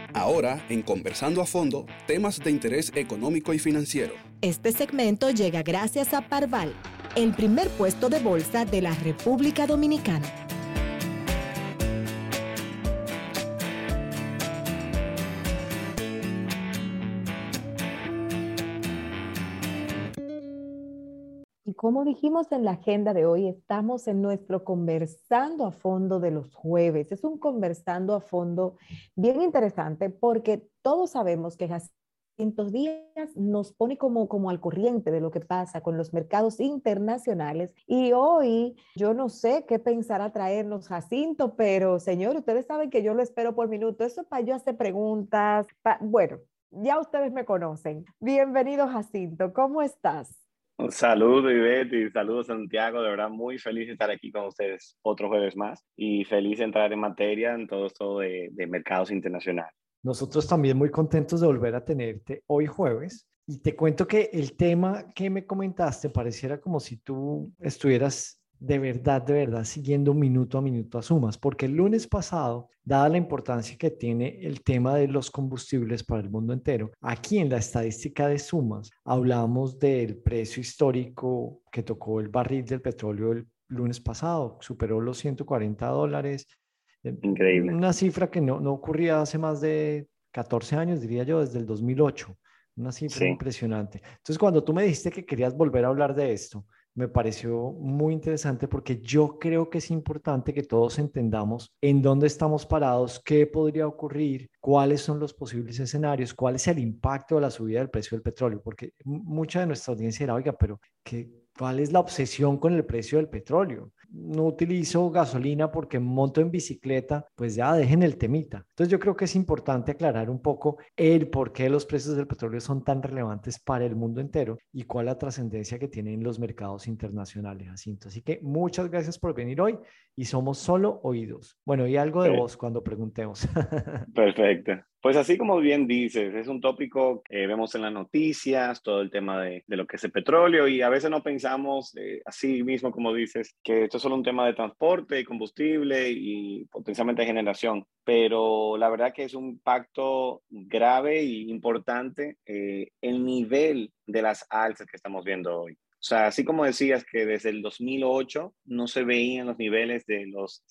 Ahora, en Conversando a Fondo, temas de interés económico y financiero. Este segmento llega gracias a Parval, el primer puesto de bolsa de la República Dominicana. Y como dijimos en la agenda de hoy, estamos en nuestro Conversando a Fondo de los jueves. Es un Conversando a Fondo bien interesante porque todos sabemos que Jacinto Díaz nos pone como al corriente de lo que pasa con los mercados internacionales. Y hoy yo no sé qué pensará traernos Jacinto, pero señor, ustedes saben que yo lo espero por minuto. Eso es para yo hacer preguntas. Bueno, ya ustedes me conocen. Bienvenido, Jacinto. ¿Cómo estás? Un saludo, Ivette, y saludos, Santiago. De verdad, muy feliz de estar aquí con ustedes otro jueves más y feliz de entrar en materia en todo esto de mercados internacionales. Nosotros también muy contentos de volver a tenerte hoy jueves. Y te cuento que el tema que me comentaste pareciera como si tú estuvieras de verdad, siguiendo minuto a minuto a Sumas, porque el lunes pasado, dada la importancia que tiene el tema de los combustibles para el mundo entero, aquí en la estadística de Sumas hablamos del precio histórico que tocó el barril del petróleo el lunes pasado, superó los $140. Increíble. Una cifra que no ocurría hace más de 14 años, diría yo, desde el 2008. Una cifra Sí. impresionante. Entonces, cuando tú me dijiste que querías volver a hablar de esto, me pareció muy interesante porque yo creo que es importante que todos entendamos en dónde estamos parados, qué podría ocurrir, cuáles son los posibles escenarios, cuál es el impacto de la subida del precio del petróleo, porque mucha de nuestra audiencia era, oiga, pero ¿cuál es la obsesión con el precio del petróleo? No utilizo gasolina porque monto en bicicleta, pues ya dejen el temita. Entonces yo creo que es importante aclarar un poco el por qué los precios del petróleo son tan relevantes para el mundo entero y cuál es la trascendencia que tienen los mercados internacionales, Jacinto. Así que muchas gracias por venir hoy y somos solo oídos. Bueno, y algo de voz cuando preguntemos. Perfecto. Pues así como bien dices, es un tópico que vemos en las noticias, todo el tema de lo que es el petróleo y a veces no pensamos, así mismo como dices, que esto es solo un tema de transporte y combustible y potencialmente de generación, pero la verdad que es un impacto grave y importante el nivel de las alzas que estamos viendo hoy. O sea, así como decías que desde el 2008 no se veían los niveles de los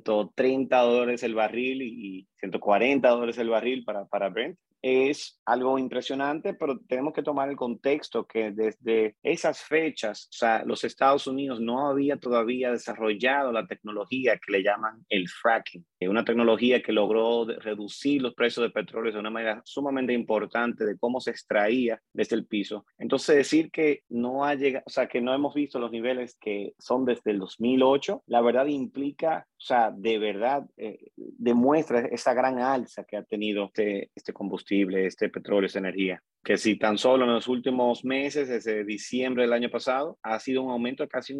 $130 el barril y $140 el barril para Brent, es algo impresionante, pero tenemos que tomar el contexto que desde esas fechas, o sea, los Estados Unidos no había todavía desarrollado la tecnología que le llaman el fracking, una tecnología que logró reducir los precios de petróleo de una manera sumamente importante de cómo se extraía desde el piso. Entonces, decir que no ha llegado, o sea, que no hemos visto los niveles que son desde el 2008, la verdad implica, o sea, de verdad demuestra esa gran alza que ha tenido este combustible, este petróleo, esta energía. Que si tan solo en los últimos meses, desde diciembre del año pasado, ha sido un aumento de casi un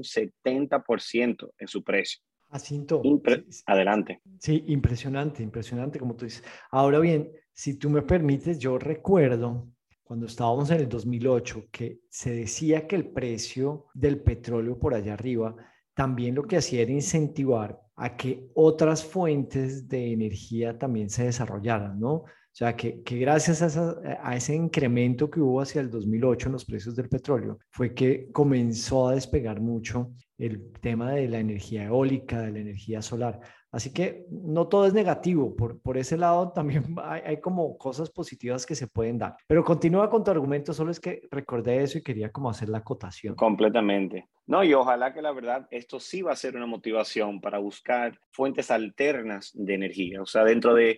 70% en su precio. Jacinto, Adelante. Sí, impresionante, impresionante como tú dices. Ahora bien, si tú me permites, yo recuerdo cuando estábamos en el 2008 que se decía que el precio del petróleo por allá arriba también lo que hacía era incentivar a que otras fuentes de energía también se desarrollaran, ¿no? O sea, que gracias a ese incremento que hubo hacia el 2008 en los precios del petróleo, fue que comenzó a despegar mucho el tema de la energía eólica, de la energía solar. Así que no todo es negativo, por ese lado también hay como cosas positivas que se pueden dar. Pero continúa con tu argumento, solo es que recordé eso y quería como hacer la acotación. Completamente. No, y ojalá que la verdad esto sí va a ser una motivación para buscar fuentes alternas de energía. O sea, dentro de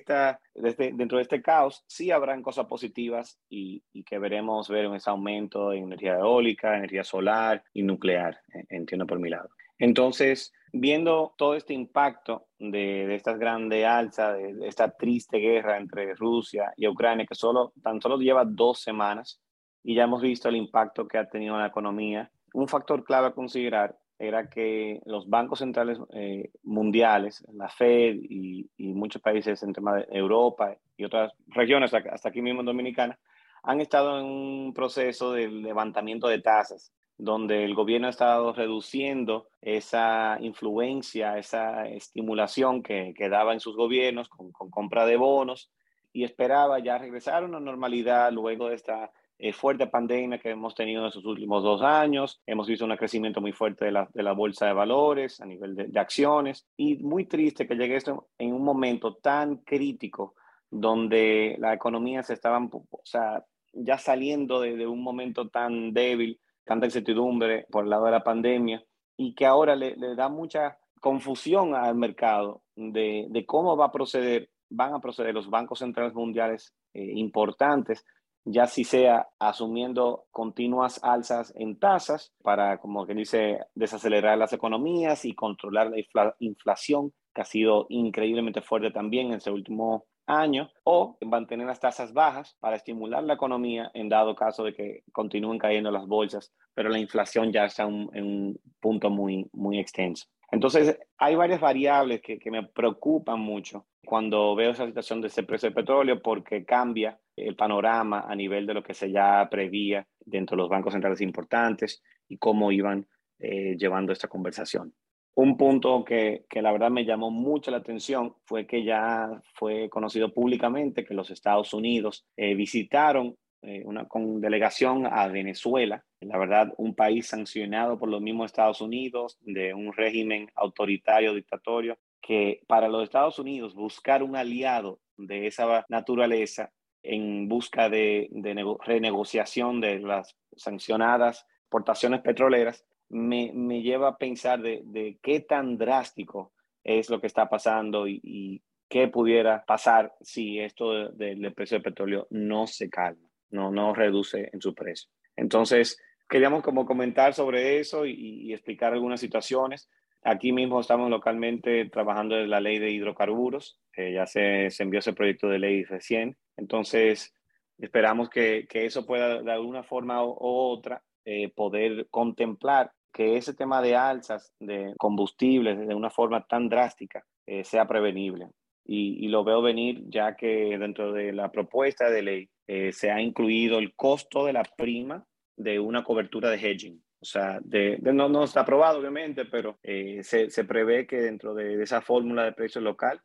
este caos sí habrán cosas positivas y que veremos ver ese aumento de energía eólica, energía solar y nuclear, entiendo por mi lado. Entonces, viendo todo este impacto de estas grandes alzas, de esta triste guerra entre Rusia y Ucrania, que tan solo lleva 2 semanas, y ya hemos visto el impacto que ha tenido en la economía. Un factor clave a considerar era que los bancos centrales mundiales, la Fed y muchos países en tema de Europa y otras regiones, hasta aquí mismo en Dominicana, han estado en un proceso de levantamiento de tasas, donde el gobierno ha estado reduciendo esa influencia, esa estimulación que daba en sus gobiernos con compra de bonos y esperaba ya regresar a una normalidad luego de esta fuerte pandemia que hemos tenido en estos últimos 2 años. Hemos visto un crecimiento muy fuerte de la bolsa de valores a nivel de acciones, y muy triste que llegue esto en un momento tan crítico donde la economía se estaba, o sea, ya saliendo de un momento tan débil, tanta incertidumbre por el lado de la pandemia, y que ahora le da mucha confusión al mercado de cómo van a proceder los bancos centrales mundiales importantes, ya si sea asumiendo continuas alzas en tasas para, como que dice, desacelerar las economías y controlar la inflación, que ha sido increíblemente fuerte también en ese último año, o mantener las tasas bajas para estimular la economía en dado caso de que continúen cayendo las bolsas, pero la inflación ya está en un punto muy, muy extenso. Entonces, hay varias variables que me preocupan mucho cuando veo esa situación de ese precio del petróleo, porque cambia el panorama a nivel de lo que se ya prevía dentro de los bancos centrales importantes y cómo iban llevando esta conversación. Un punto que la verdad me llamó mucho la atención fue que ya fue conocido públicamente que los Estados Unidos visitaron con delegación a Venezuela, la verdad un país sancionado por los mismos Estados Unidos, de un régimen autoritario, dictatorio, que para los Estados Unidos buscar un aliado de esa naturaleza en busca de renegociación de las sancionadas exportaciones petroleras, me lleva a pensar de qué tan drástico es lo que está pasando y qué pudiera pasar si esto del precio del petróleo no se calma, no reduce en su precio. Entonces, queríamos como comentar sobre eso y explicar algunas situaciones. Aquí mismo estamos localmente trabajando en la ley de hidrocarburos, ya se envió ese proyecto de ley recién. Entonces, esperamos que eso pueda de alguna forma u otra poder contemplar que ese tema de alzas de combustibles de una forma tan drástica sea prevenible. Y lo veo venir, ya que dentro de la propuesta de ley se ha incluido el costo de la prima de una cobertura de hedging. O sea, no está aprobado obviamente, pero se prevé que dentro de esa fórmula de precio local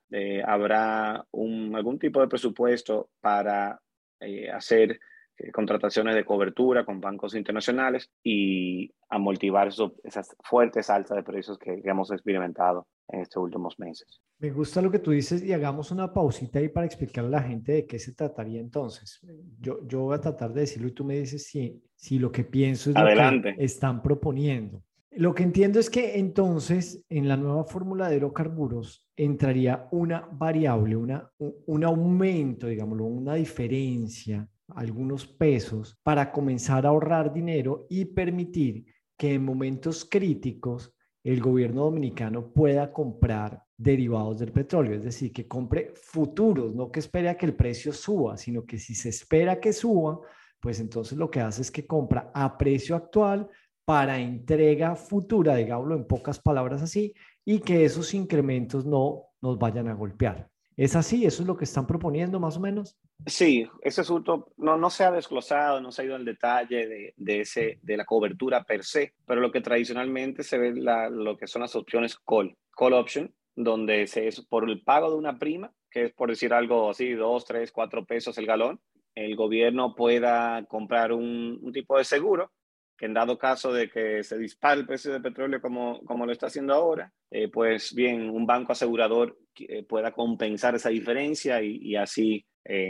habrá algún tipo de presupuesto para hacer contrataciones de cobertura con bancos internacionales y amortiguar esas fuertes alzas de precios que hemos experimentado en estos últimos meses. Me gusta lo que tú dices y hagamos una pausita ahí para explicarle a la gente de qué se trataría entonces. Yo voy a tratar de decirlo y tú me dices si lo que pienso es lo que Adelante. están proponiendo. Lo que entiendo es que entonces en la nueva fórmula de hidrocarburos entraría una variable, un aumento, digámoslo, una diferencia, algunos pesos para comenzar a ahorrar dinero y permitir que en momentos críticos el gobierno dominicano pueda comprar derivados del petróleo, es decir, que compre futuros, no que espere a que el precio suba, sino que si se espera que suba, pues entonces lo que hace es que compra a precio actual para entrega futura, digámoslo en pocas palabras así, y que esos incrementos no nos vayan a golpear. ¿Es así? ¿Eso es lo que están proponiendo más o menos? Sí, ese asunto no se ha desglosado, no se ha ido al detalle de la cobertura per se, pero lo que tradicionalmente se ve lo que son las opciones call option, donde es por el pago de una prima, que es por decir algo así, 2, 3, 4 pesos el galón, el gobierno pueda comprar un tipo de seguro que en dado caso de que se dispare el precio del petróleo como lo está haciendo ahora, pues bien, un banco asegurador pueda compensar esa diferencia y así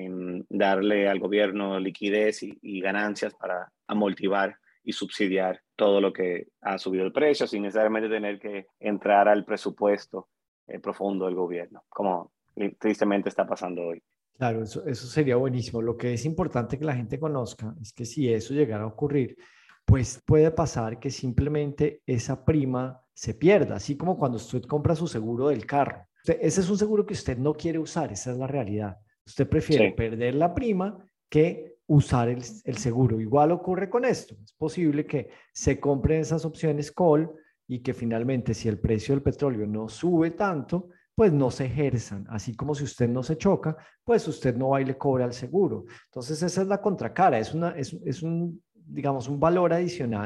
darle al gobierno liquidez y ganancias para amortiguar y subsidiar todo lo que ha subido el precio sin necesariamente tener que entrar al presupuesto profundo del gobierno, como tristemente está pasando hoy. Claro, eso sería buenísimo. Lo que es importante que la gente conozca es que si eso llegara a ocurrir, pues puede pasar que simplemente esa prima se pierda, así como cuando usted compra su seguro del carro. Ese es un seguro que usted no quiere usar, esa es la realidad. Usted prefiere Sí. perder la prima que usar el seguro. Igual ocurre con esto. Es posible que se compren esas opciones call y que finalmente si el precio del petróleo no sube tanto, pues no se ejerzan. Así como si usted no se choca, pues usted no va y le cobra al seguro. Entonces esa es la contracara, es un, digamos, un valor adicional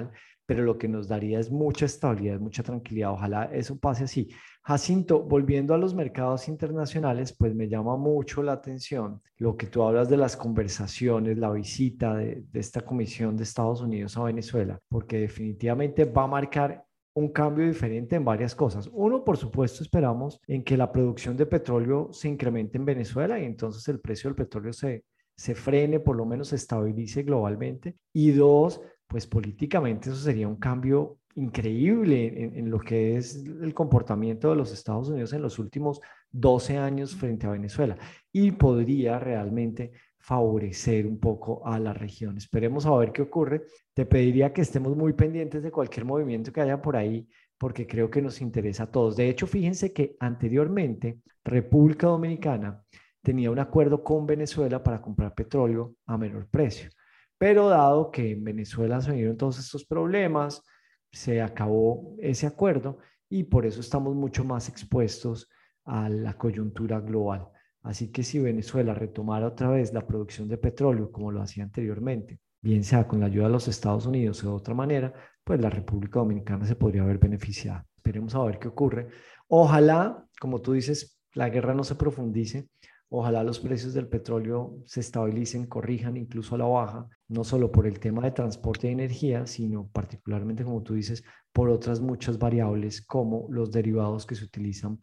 pero lo que nos daría es mucha estabilidad, mucha tranquilidad. Ojalá eso pase así. Jacinto, volviendo a los mercados internacionales, pues me llama mucho la atención lo que tú hablas de las conversaciones, la visita de esta comisión de Estados Unidos a Venezuela, porque definitivamente va a marcar un cambio diferente en varias cosas. Uno, por supuesto, esperamos en que la producción de petróleo se incremente en Venezuela y entonces el precio del petróleo se frene, por lo menos se estabilice globalmente. Y dos, pues políticamente eso sería un cambio increíble en lo que es el comportamiento de los Estados Unidos en los últimos 12 años frente a Venezuela y podría realmente favorecer un poco a la región. Esperemos a ver qué ocurre. Te pediría que estemos muy pendientes de cualquier movimiento que haya por ahí, porque creo que nos interesa a todos. De hecho, fíjense que anteriormente República Dominicana tenía un acuerdo con Venezuela para comprar petróleo a menor precio. Pero dado que en Venezuela se vinieron todos estos problemas, se acabó ese acuerdo y por eso estamos mucho más expuestos a la coyuntura global. Así que si Venezuela retomara otra vez la producción de petróleo como lo hacía anteriormente, bien sea con la ayuda de los Estados Unidos o de otra manera, pues la República Dominicana se podría haber beneficiado. Esperemos a ver qué ocurre. Ojalá, como tú dices, la guerra no se profundice. Ojalá los precios del petróleo se estabilicen, corrijan incluso a la baja, no solo por el tema de transporte de energía, sino particularmente, como tú dices, por otras muchas variables como los derivados que se utilizan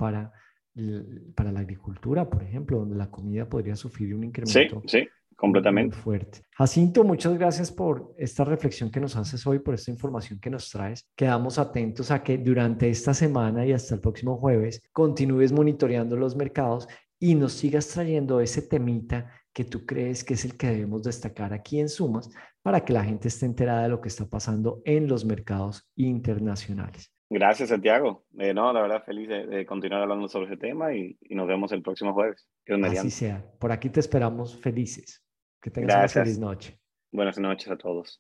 para la agricultura, por ejemplo, donde la comida podría sufrir un Sí, incremento sí, muy completamente. fuerte. Jacinto, muchas gracias por esta reflexión que nos haces hoy, por esta información que nos traes. Quedamos atentos a que durante esta semana y hasta el próximo jueves continúes monitoreando los mercados y nos sigas trayendo ese temita que tú crees que es el que debemos destacar aquí en Sumas para que la gente esté enterada de lo que está pasando en los mercados internacionales. Gracias, Santiago. No, la verdad, feliz de continuar hablando sobre ese tema y nos vemos el próximo jueves. Dios Así mediante. sea. Por aquí te esperamos felices. Que tengas una feliz Gracias. noche. Buenas noches a todos.